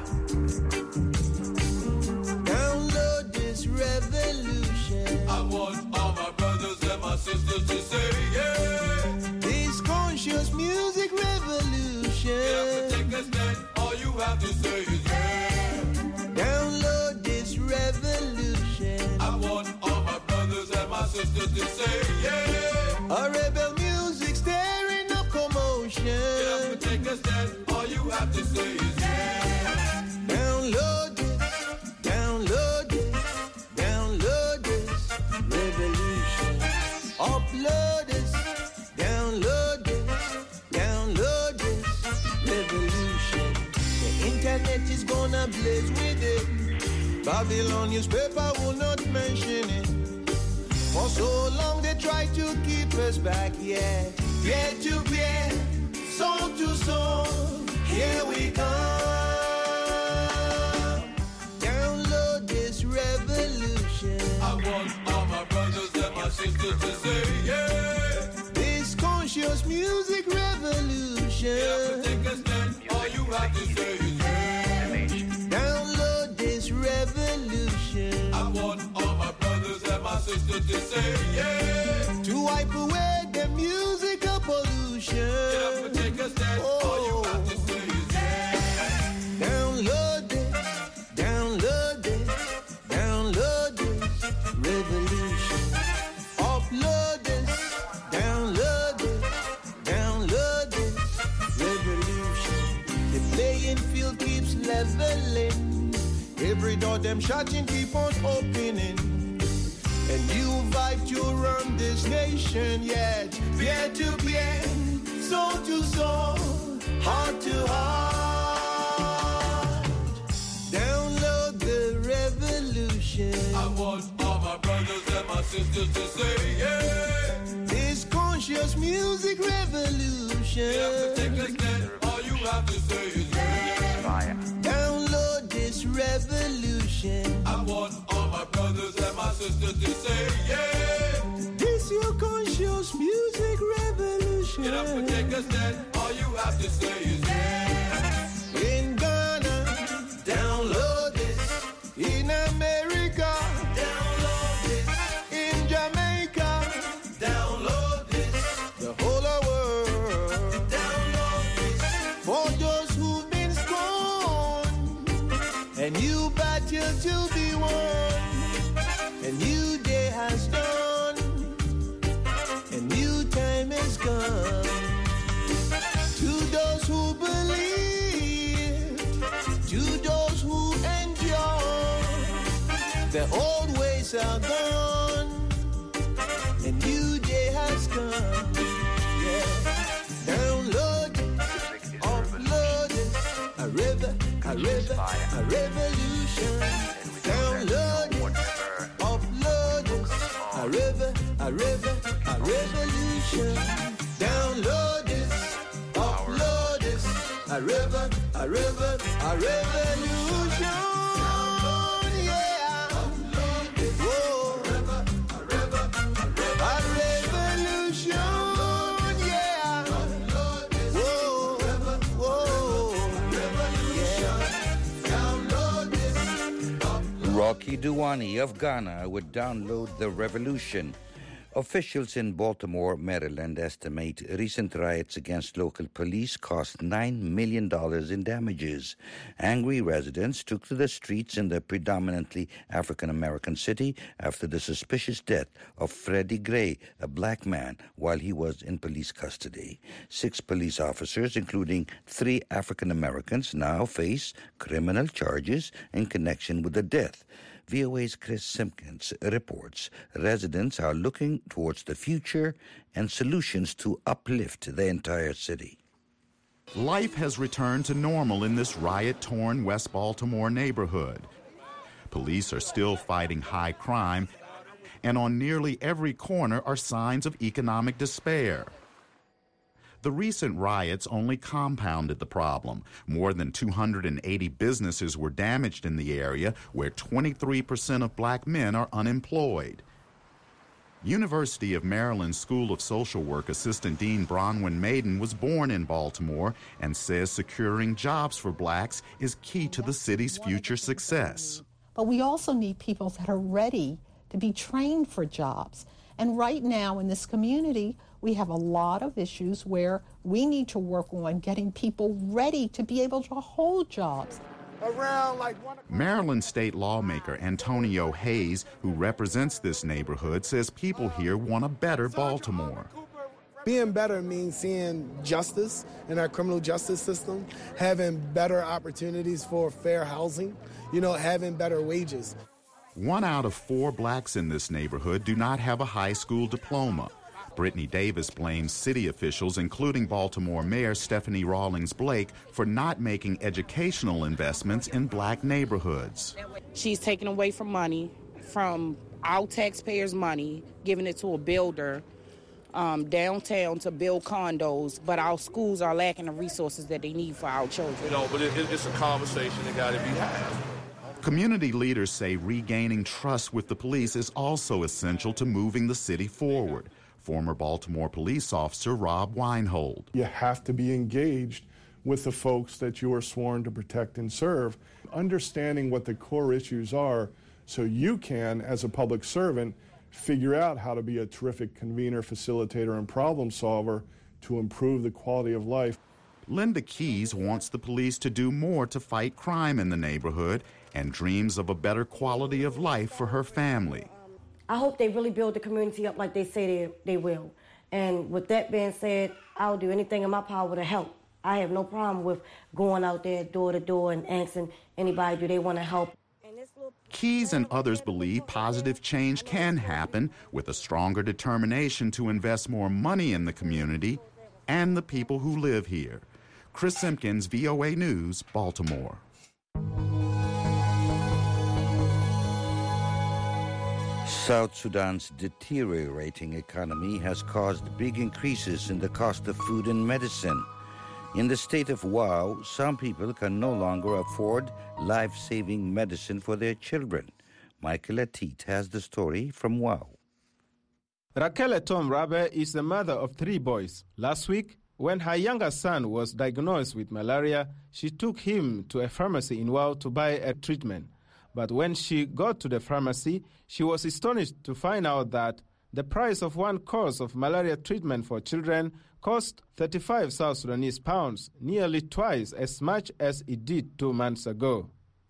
Speaker 4: Download this revolution.
Speaker 6: I want all my brothers and my sisters to say, yeah.
Speaker 4: This conscious music revolution.
Speaker 6: You have to take a stand. All you have to say is, yeah.
Speaker 4: Download this revolution.
Speaker 6: I want all my brothers and my sisters to say, yeah.
Speaker 4: A rebel music stirring up commotion.
Speaker 6: You have to take a stand. All you have to say is, yeah.
Speaker 4: Download this, download this, download this revolution. Upload this, download this, download this revolution. The internet is gonna blaze with it. Babylon newspaper will not mention it. For so long they try to keep us back, yeah. Pied to pied, soul to soul, here we come. Download this revolution.
Speaker 6: I want all my brothers and my sisters to say, yeah.
Speaker 4: This conscious music revolution.
Speaker 6: Yeah, take a stand, all you have to say is yeah.
Speaker 4: Download this revolution.
Speaker 6: I want all my brothers and my sisters to say, yeah.
Speaker 4: To wipe away the musical pollution.
Speaker 6: Get up and take a stand,
Speaker 4: oh.
Speaker 6: all you have to say is yeah.
Speaker 4: Download this, download this, download this revolution. Upload this, download this, download this revolution. The playing field keeps leveling. Every door them shutting keep on opening. And you vibe to run this nation, yeah. Pied to pied, soul to soul, heart to heart. Download the revolution.
Speaker 6: I want all my brothers and my sisters to say, yeah.
Speaker 4: This conscious music revolution.
Speaker 6: Get up and take a stand, all you have to say is yeah.
Speaker 4: Download this revolution.
Speaker 6: I want all my brothers and my sisters to say, yeah.
Speaker 4: This your conscious music revolution.
Speaker 6: Get up and take a stand, all you have to say is yeah.
Speaker 4: In Ghana, download this. In America, download this. In Jamaica, download this. The whole of world, download this. For those who've been scorned, a new battle to be won. A new day has dawned. A new time has come. To those who believe, to those who endure, the old ways are gone. A new day has come. Yeah. Download it, upload it, a river, a river, a revolution. Download it, upload it, a river, a river, a revolution. Download it, upload it, a river, a river, a revolution. Yeah. Whoa. A revolution. Yeah. Whoa. Whoa. Yeah.
Speaker 7: Rocky Duwani of Ghana would download the revolution. Officials in Baltimore, Maryland estimate recent riots against local police cost nine million dollars in damages. Angry residents took to the streets in the predominantly African-American city after the suspicious death of Freddie Gray, a black man, while he was in police custody. Six police officers, including three African-Americans, now face criminal charges in connection with the death. V O A's Chris Simpkins reports residents are looking towards the future and solutions to uplift the entire city.
Speaker 3: Life has returned to normal in this riot-torn West Baltimore neighborhood. Police are still fighting high crime, and on nearly every corner are signs of economic despair. The recent riots only compounded the problem. More than two hundred eighty businesses were damaged in the area, where twenty-three percent of black men are unemployed. University of Maryland School of Social Work Assistant Dean Bronwyn Maiden was born in Baltimore and says securing jobs for blacks is key to the city's future success.
Speaker 8: But we also need people that are ready to be trained for jobs. And right now in this community, we have a lot of issues where we need to work on getting people ready to be able to hold jobs.
Speaker 3: Around like one Maryland state lawmaker Antonio Hayes, who represents this neighborhood, says people here want a better Baltimore.
Speaker 16: Being better means seeing justice in our criminal justice system, having better opportunities for fair housing, you know, having better wages.
Speaker 3: One out of four blacks in this neighborhood do not have a high school diploma. Brittany Davis blames city officials, including Baltimore Mayor Stephanie Rawlings Blake, for not making educational investments in black neighborhoods.
Speaker 10: She's taken away from money from
Speaker 17: our taxpayers' money, giving it to a builder um, downtown to build condos, but our schools are lacking the resources that they need for our children.
Speaker 6: You know, but it, it's a conversation that got to be had.
Speaker 3: Community leaders say regaining trust with the police is also essential to moving the city forward. Former Baltimore police officer Rob Weinhold.
Speaker 9: You have to be engaged with the folks that you are sworn to protect and serve, understanding what the core issues are so you can, as a public servant, figure out how to be a terrific convener, facilitator, and problem solver to improve the quality of life.
Speaker 3: Linda Keys wants the police to do more to fight crime in the neighborhood and dreams of a better quality of life for her family.
Speaker 10: I hope they really build the community up like they say they, they will. And with that being said, I'll do anything in my power to help. I have no problem with going out there door to door and asking anybody, do they want to help?
Speaker 3: Keys and others believe positive change can happen with a stronger determination to invest more money in the community and the people who live here. Chris Simpkins, V O A News, Baltimore.
Speaker 7: South Sudan's deteriorating economy has caused big increases in the cost of food and medicine. In the state of Wau, some people can no longer afford life-saving medicine for their children. Michael Atit has the story from Wau.
Speaker 11: Raquel Tom Rabe is the mother of three boys. Last week, when her younger son was diagnosed with malaria, she took him to a pharmacy in Wau to buy a treatment. But when she got to the pharmacy, she was astonished to find out that the price of one course of malaria treatment for children cost thirty-five South Sudanese pounds, nearly twice as much as it did two months ago.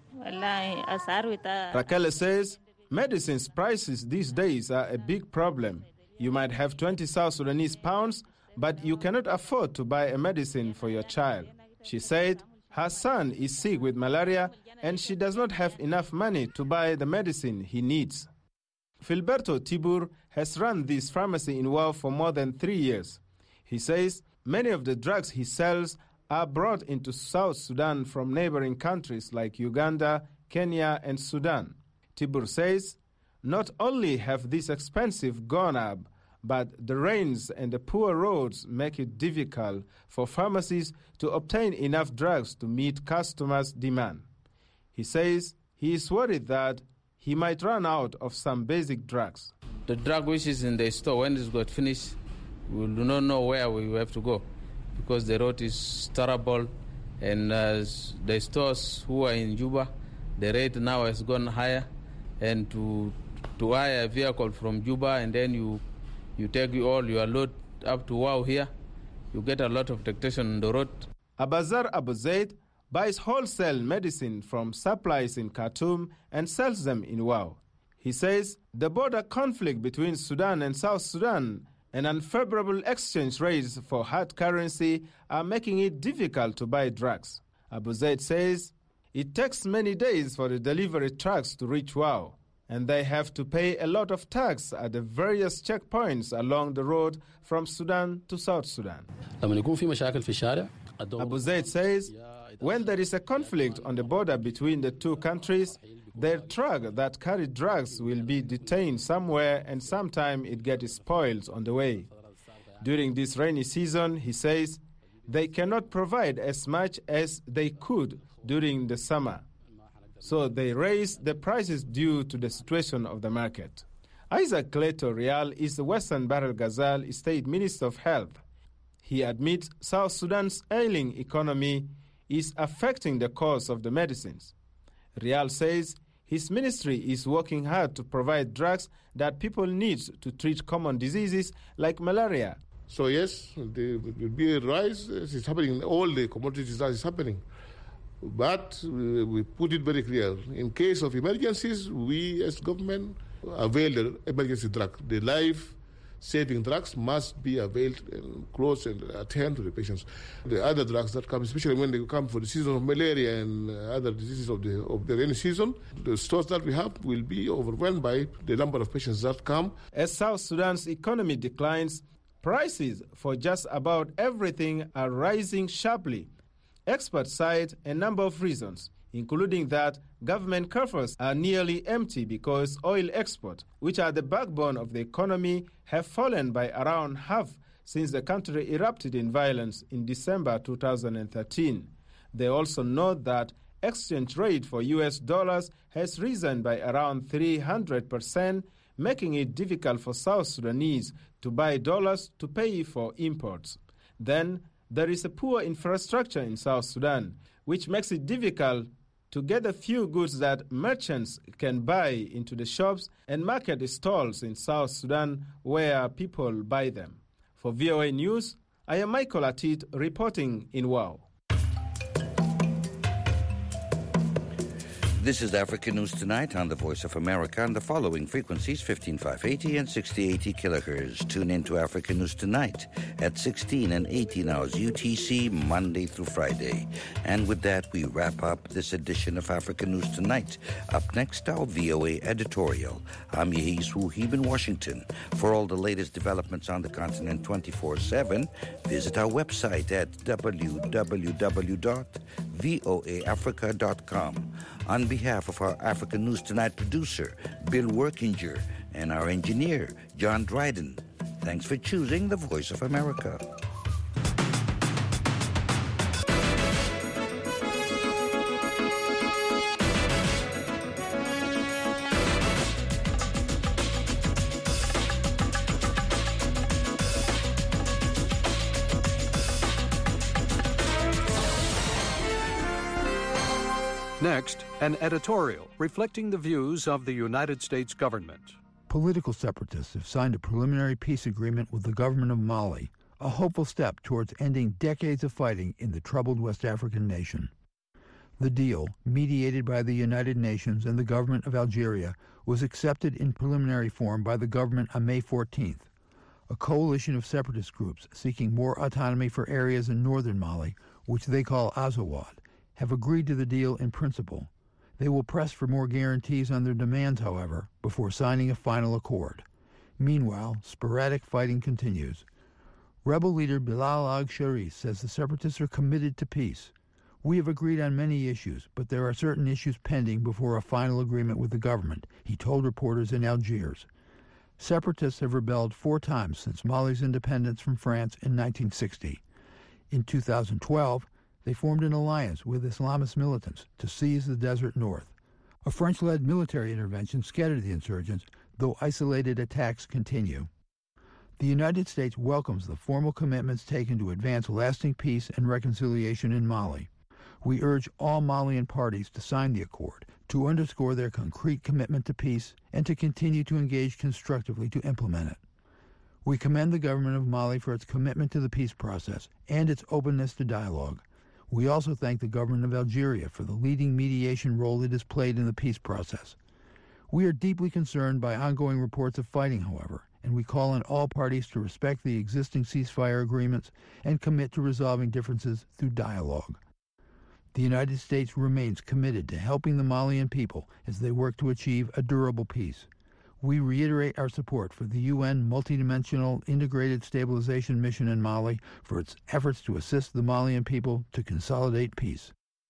Speaker 11: Raquel says medicines prices these days are a big problem. You might have twenty South Sudanese pounds, but you cannot afford to buy a medicine for your child. She said her son is sick with malaria and she does not have enough money to buy the medicine he needs. Filberto Tibur has run this pharmacy in Wau for more than three years. He says many of the drugs he sells are brought into South Sudan from neighboring countries like Uganda, Kenya, and Sudan. Tibur says not only have these expensive gone up, but the rains and the poor roads make it difficult for pharmacies to obtain enough drugs to meet customers' demand. He says he is worried that he might run out of some basic drugs.
Speaker 12: The drug which is in the store, when it's got finished, we do not know where we have to go because the road is terrible and uh, the stores who are in Juba, the rate now has gone higher, and to to hire a vehicle from Juba and then you you take all your load up to Wau here, you get a lot of dictation on the road.
Speaker 11: Abazar Abu Zaid buys wholesale medicine from suppliers in Khartoum and sells them in Wau. He says the border conflict between Sudan and South Sudan and unfavorable exchange rates for hard currency are making it difficult to buy drugs. Abu Zaid says it takes many days for the delivery trucks to reach Wau, and they have to pay a lot of tax at the various checkpoints along the road from Sudan to South Sudan. Abu Zaid says when there is a conflict on the border between the two countries, their truck that carry drugs will be detained somewhere and sometime it gets spoiled on the way. During this rainy season, he says, they cannot provide as much as they could during the summer. So they raise the prices due to the situation of the market. Isaac Cleto Real is the Western Bahr el Ghazal State Minister of Health. He admits South Sudan's ailing economy is affecting the cost of the medicines. Real says his ministry is working hard to provide drugs that people need to treat common diseases like malaria.
Speaker 25: So yes, there will be a rise. It's happening. All the commodities that is happening. But we put it very clear. In case of emergencies, we as government avail the emergency drug. The life-saving drugs must be availed and close and attend to the patients. The other drugs that come, especially when they come for the season of malaria and other diseases of the of the rainy season, the stores that we have will be overwhelmed by the number of patients that come.
Speaker 11: As South Sudan's economy declines, prices for just about everything are rising sharply. Experts cite a number of reasons, including that government coffers are nearly empty because oil exports, which are the backbone of the economy, have fallen by around half since the country erupted in violence in December two thousand thirteen. They also note that exchange rate for U S dollars has risen by around three hundred percent, making it difficult for South Sudanese to buy dollars to pay for imports. Then there is a poor infrastructure in South Sudan, which makes it difficult to get the few goods that merchants can buy into the shops and market stalls in South Sudan where people buy them. For V O A News, I am Michael Atit reporting in Wau.
Speaker 7: This is Africa News Tonight on the Voice of America on the following frequencies, fifteen five eighty and sixty eighty kilohertz. Tune in to Africa News Tonight at sixteen and eighteen hours U T C, Monday through Friday. And with that, we wrap up this edition of Africa News Tonight. Up next, our V O A editorial. I'm Yehis Wuhib in Washington. For all the latest developments on the continent twenty-four seven, visit our website at w w w dot voa africa dot com. On behalf of our Africa News Tonight producer, Bill Workinger, and our engineer, John Dryden, thanks for choosing the Voice of America.
Speaker 13: Next, an editorial reflecting the views of the United States government.
Speaker 14: Political separatists have signed a preliminary peace agreement with the government of Mali, a hopeful step towards ending decades of fighting in the troubled West African nation. The deal, mediated by the United Nations and the government of Algeria, was accepted in preliminary form by the government on May fourteenth. A coalition of separatist groups seeking more autonomy for areas in northern Mali, which they call Azawad, have agreed to the deal in principle. They will press for more guarantees on their demands, however, before signing a final accord. Meanwhile, sporadic fighting continues. Rebel leader Bilal Ag-Sharif says the separatists are committed to peace. We have agreed on many issues, but there are certain issues pending before a final agreement with the government, he told reporters in Algiers. Separatists have rebelled four times since Mali's independence from France in nineteen sixty. In two thousand twelve, they formed an alliance with Islamist militants to seize the desert north. A French-led military intervention scattered the insurgents, though isolated attacks continue. The United States welcomes the formal commitments taken to advance lasting peace and reconciliation in Mali. We urge all Malian parties to sign the accord, to underscore their concrete commitment to peace, and to continue to engage constructively to implement it. We commend the government of Mali for its commitment to the peace process and its openness to dialogue. We also thank the government of Algeria for the leading mediation role it has played in the peace process. We are deeply concerned by ongoing reports of fighting, however, and we call on all parties to respect the existing ceasefire agreements and commit to resolving differences through dialogue. The United States remains committed to helping the Malian people as they work to achieve a durable peace. We reiterate our support for the U N Multidimensional Integrated Stabilization Mission in Mali for its efforts to assist the Malian people to consolidate peace.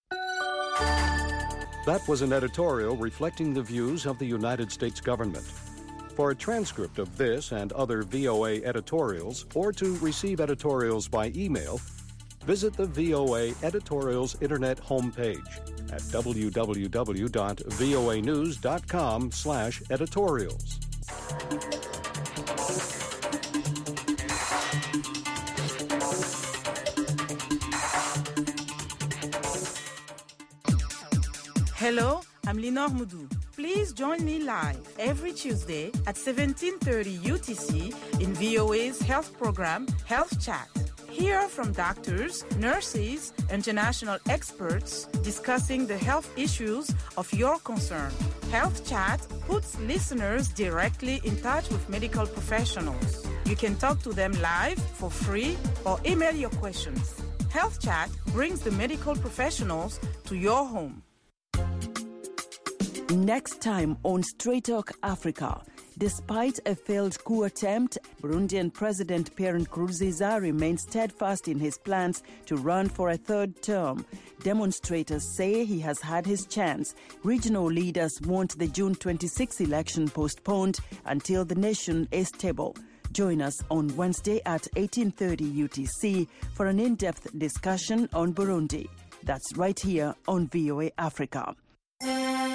Speaker 13: That was an editorial reflecting the views of the United States government. For a transcript of this and other V O A editorials, or to receive editorials by email, visit the V O A Editorials Internet homepage at w w w dot voa news dot com slash editorials.
Speaker 17: Hello, I'm Linor Mudu. Please join me live every Tuesday at seventeen thirty U T C in V O A's health program, Health Chat. Hear from doctors, nurses, international experts discussing the health issues of your concern. Health Chat puts listeners directly in touch with medical professionals. You can talk to them live for free or email your questions. Health Chat brings the medical professionals to your home.
Speaker 20: Next time on Straight Talk Africa. Despite a failed coup attempt, Burundian President Pierre Nkurunziza remains steadfast in his plans to run for a third term. demonstrators say he has had his chance. Regional leaders want the June twenty-sixth election postponed until the nation is stable. Join us on Wednesday at eighteen thirty U T C for an in-depth discussion on Burundi. That's right here on V O A Africa.